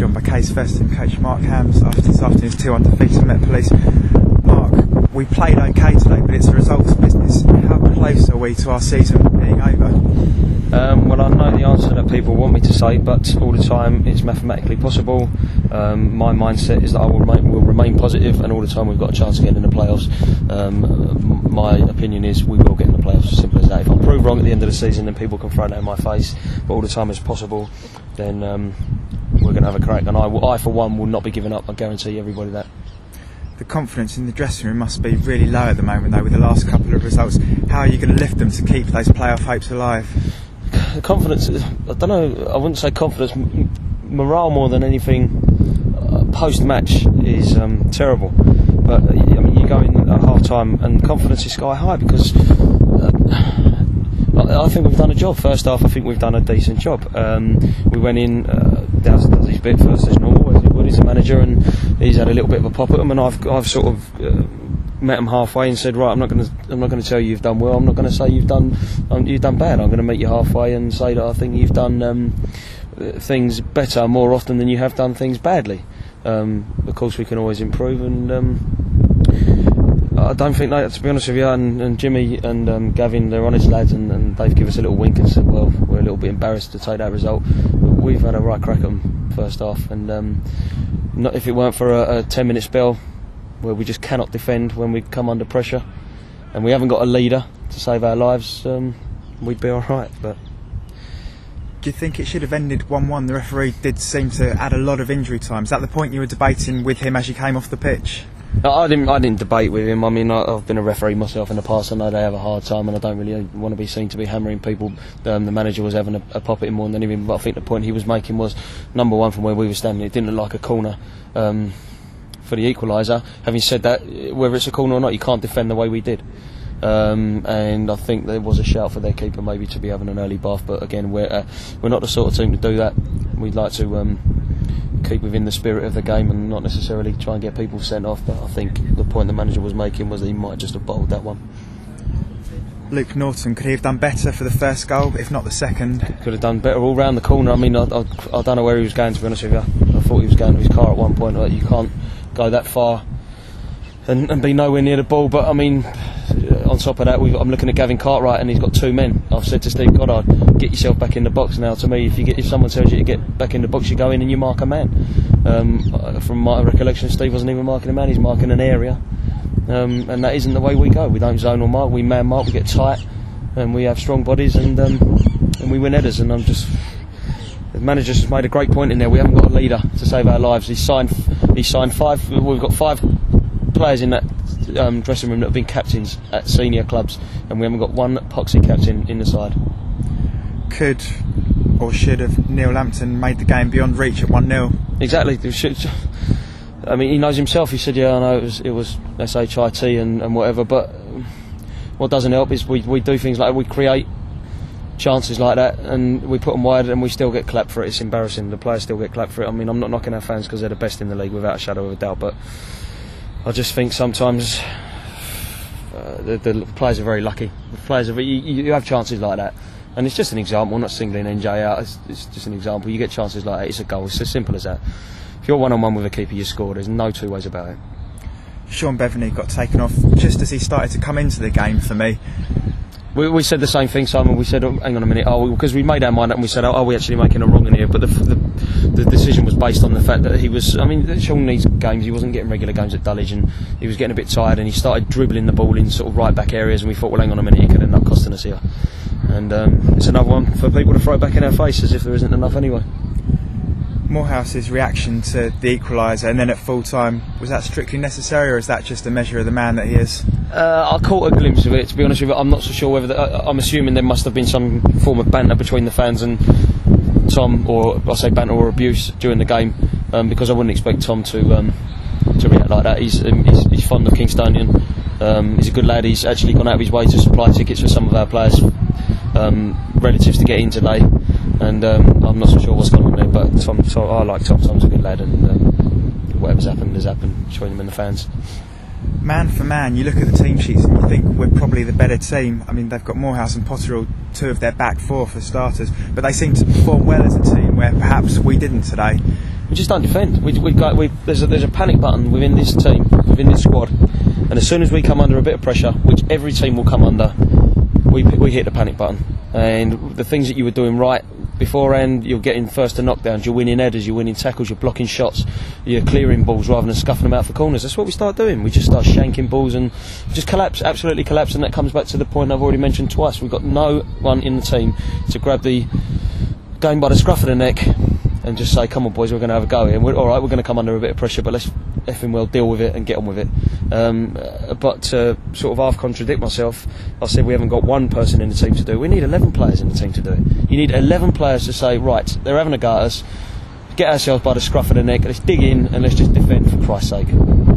joined by Case Feston coach Mark Hams after this afternoon's 2-1 defeat at Met Police. Mark, we played okay today, but it's a results business. How close are we to our season being over? Well, I know the answer that people want me to say, but all the time it's mathematically possible. My mindset is that I will remain positive, and all the time we've got a chance of getting in the playoffs. My opinion is we will get in the playoffs, as simple as that. If I'm proved wrong at the end of the season, then people can throw that in my face, but all the time as possible, then we're going to have a crack, and I for one will not be giving up. I guarantee everybody that. The confidence in the dressing room must be really low at the moment though, with the last couple of results. How are you going to lift them to keep those playoff hopes alive? The confidence, I don't know, I wouldn't say confidence, morale more than anything post-match is terrible. But I mean, you go in at half-time and confidence is sky high because I think we've done a job. First half, I think we've done a decent job. We went in, Dow's does his bit first as normal, as he would. He's a manager and he's had a little bit of a pop at him, and I've sort of met him halfway and said, right, I'm not going to tell you you've done well. I'm not going to say you've done bad. I'm going to meet you halfway and say that I think you've done things better more often than you have done things badly. Of course, we can always improve, and I don't think that, to be honest with you, and Jimmy and Gavin, they're honest lads, and they've given us a little wink and said, well, we're a little bit embarrassed to take that result. We've had a right crack at them first half, and not if it weren't for a 10-minute spell where we just cannot defend when we come under pressure, and we haven't got a leader to save our lives, we'd be alright. But do you think it should have ended 1-1? The referee did seem to add a lot of injury time. Is that the point you were debating with him as you came off the pitch? I didn't debate with him. I mean, I've been a referee myself in the past. I know they have a hard time, and I don't really want to be seen to be hammering people. The manager was having a pop at him more than anything, but I think the point he was making was, number one, from where we were standing, it didn't look like a corner for the equaliser. Having said that, whether it's a corner or not, you can't defend the way we did. And I think there was a shout for their keeper maybe to be having an early bath, but again, we're not the sort of team to do that. We'd like to keep within the spirit of the game and not necessarily try and get people sent off, but I think the point the manager was making was that he might just have bowled that one. Luke Norton, could he have done better for the first goal, if not the second? Could have done better all round the corner. I mean, I don't know where he was going, to be honest with you. I thought he was going to his car at one point. Like, you can't go that far and be nowhere near the ball, but I mean, on top of that, I'm looking at Gavin Cartwright and he's got two men. I've said to Steve Goddard, get yourself back in the box now. To me, if someone tells you to get back in the box, you go in and you mark a man. From my recollection, Steve wasn't even marking a man, he's marking an area, and that isn't the way we go. We don't zone or mark, we man mark, we get tight, and we have strong bodies, and we win headers. And the manager's just made a great point in there. We haven't got a leader to save our lives. He's signed five. We've got 5 players in that dressing room that have been captains at senior clubs, and we haven't got one epoxy captain in the side. Could or should have Neil Lampton made the game beyond reach at 1-0? Exactly. I mean, he knows himself. He said, yeah, I know it was SHIT and whatever, but what doesn't help is we do things like we create chances like that and we put them wide and we still get clapped for it. It's embarrassing. The players still get clapped for it. I mean, I'm not knocking our fans because they're the best in the league without a shadow of a doubt, but I just think sometimes the players are very lucky. The players are you have chances like that, and it's just an example. I'm not singling NJ out. It's just an example. You get chances like that. It's a goal. It's as simple as that. If you're one-on-one with a keeper, you score. There's no two ways about it. Sean Bevaney got taken off just as he started to come into the game for me. We said the same thing, Simon. We said, oh, hang on a minute, because we made our mind up and we said, are we actually making a wrong in here? But the decision was based on the fact that he was, I mean, Sean needs games. He wasn't getting regular games at Dulwich and he was getting a bit tired and he started dribbling the ball in sort of right back areas, and we thought, well, hang on a minute, he could end up costing us here. And it's another one for people to throw back in our face as if there isn't enough anyway. Morehouse's reaction to the equaliser and then at full time, was that strictly necessary, or is that just a measure of the man that he is? I caught a glimpse of it, to be honest with you. I'm not so sure whether I'm assuming there must have been some form of banter between the fans and Tom, or I say banter or abuse during the game, because I wouldn't expect Tom to react like that. He's fond of Kingstonian. He's a good lad. He's actually gone out of his way to supply tickets for some of our players, relatives, to get in today. And I'm not so sure what's going on there, but I like Tom. Tom's a good lad, and whatever's happened has happened between him and the fans. Man for man, you look at the team sheets and you think we're probably the better team. I mean, they've got Morehouse and Potterill, 2 of their back 4 for starters, but they seem to perform well as a team where perhaps we didn't today. we just don't defend. There's a panic button within this team, within this squad, and as soon as we come under a bit of pressure, which every team will come under, we hit the panic button. And the things that you were doing right beforehand, you're getting first to knockdowns, you're winning headers, you're winning tackles, you're blocking shots, you're clearing balls rather than scuffing them out for corners. That's what we start doing. We just start shanking balls and just absolutely collapse. And that comes back to the point I've already mentioned twice. We've got no one in the team to grab the game by the scruff of the neck and just say, come on boys, we're going to have a go here. And all right, we're going to come under a bit of pressure, but let's effing well deal with it and get on with it. But to sort of half contradict myself, I said we haven't got one person in the team to do it. We need 11 players in the team to do it. You need 11 players to say, right, they're having a go at us, get ourselves by the scruff of the neck, let's dig in and let's just defend for Christ's sake.